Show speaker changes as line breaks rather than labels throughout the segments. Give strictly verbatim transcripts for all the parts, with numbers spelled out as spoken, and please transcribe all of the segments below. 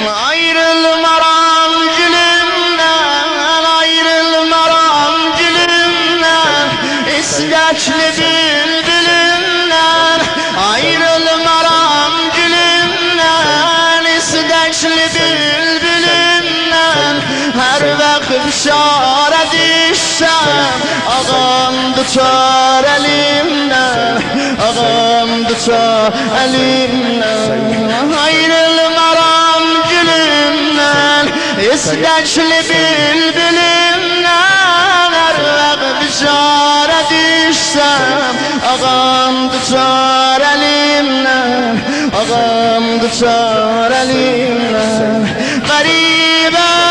ayrılmaram gülümden, ayrılmaram gülümden, istekli bülbülümden, ayrılmaram gülümden, istekli bülbülümden, her vakit bişara düşsem, ağam tutar elimden, ağam tutar elimden, ayrılmaram gülümden, istekli bülbülümden, her vakit bişara düşsem, ağam tutar elimden, ağam tutar elimden, garibem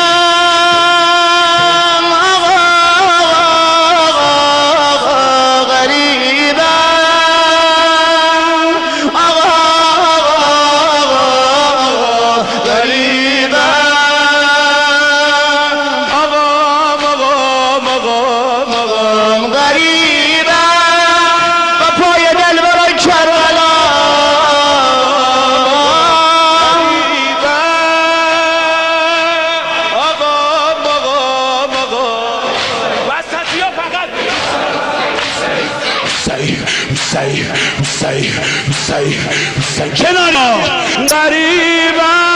کنارا غریبم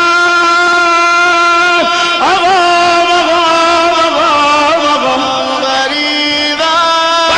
آقا آقا آقا آقا
غریبم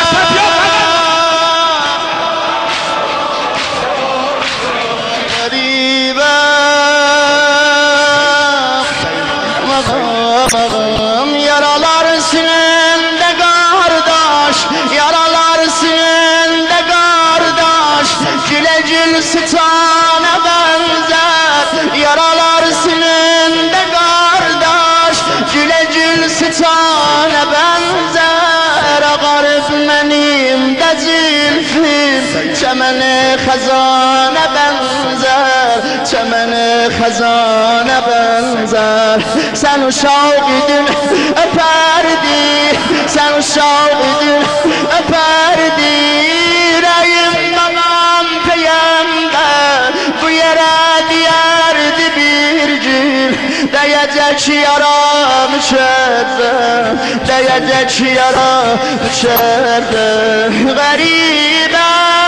غریبم yaralar sinende kardeş, yaralar sinende kardeş, cile cil sıtana benzer, yaralar sinende kardeş, cile cil sıtana benzer, garip benim de zülfüm, çemene khazana benzer, çemene khazana benzer, sen uşak idin öperdi, sen uşak idin öperdi, yüreğim babam peyemde, bu yere diyerdi bir gün, diyecek yaram içeride, diyecek yaram içeride, garibem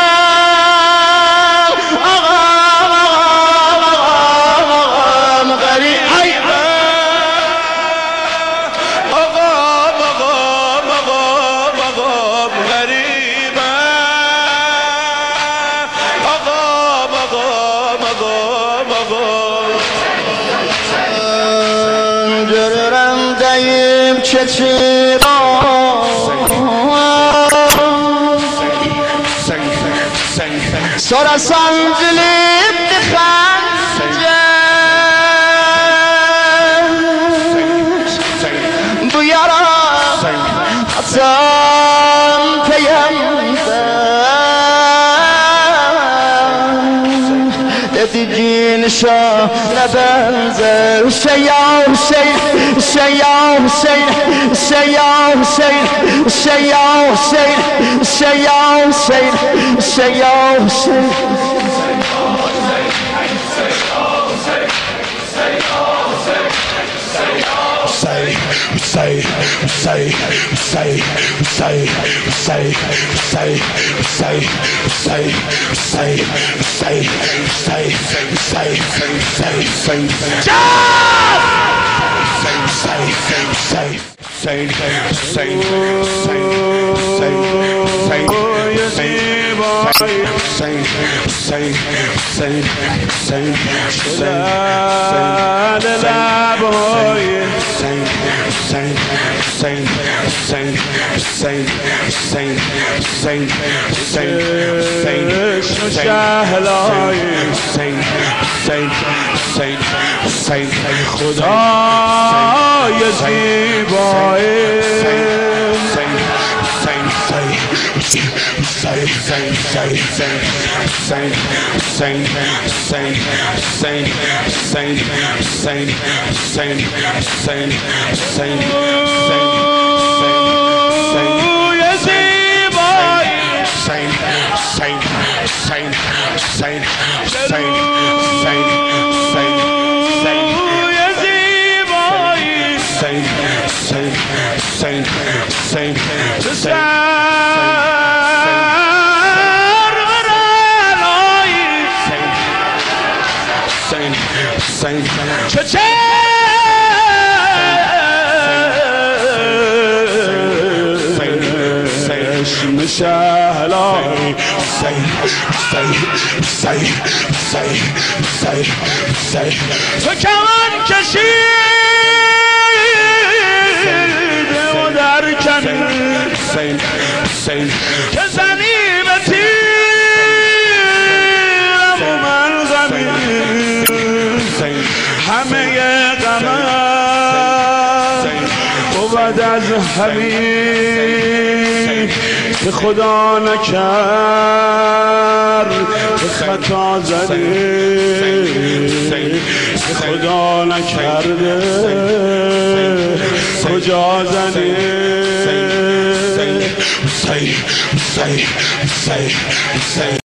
ağam ağam ağam garip ay
آقام آقام آقام آقام غریبم آقام آقام آقام آقام
görürəm deyib keçir sorasan zülübdü xəncər bu yara atam peyember dedi cin şahına benzer Hüseyin ya Hüseyin Hüseyin ya Hüseyin Hüseyin ya Hüseyin Hüseyin ya Hüseyin Hüseyin ya Hüseyin Hüseyin ya Hüseyin
Say, say, say, say, say, say, say, say, say, say, say, say, say, say, خدای زیبای say, say, say, say, say, say, say, say, say, say, say, say, say, say, say, say, say,
چه چه شهلای تو کمان کشیده و در کمین که زنی به تیرم و من زمین همه غمم بود از همین که خدا نکرد که خطا زدی که خدا نکرده کجا زدی say, say, say, say.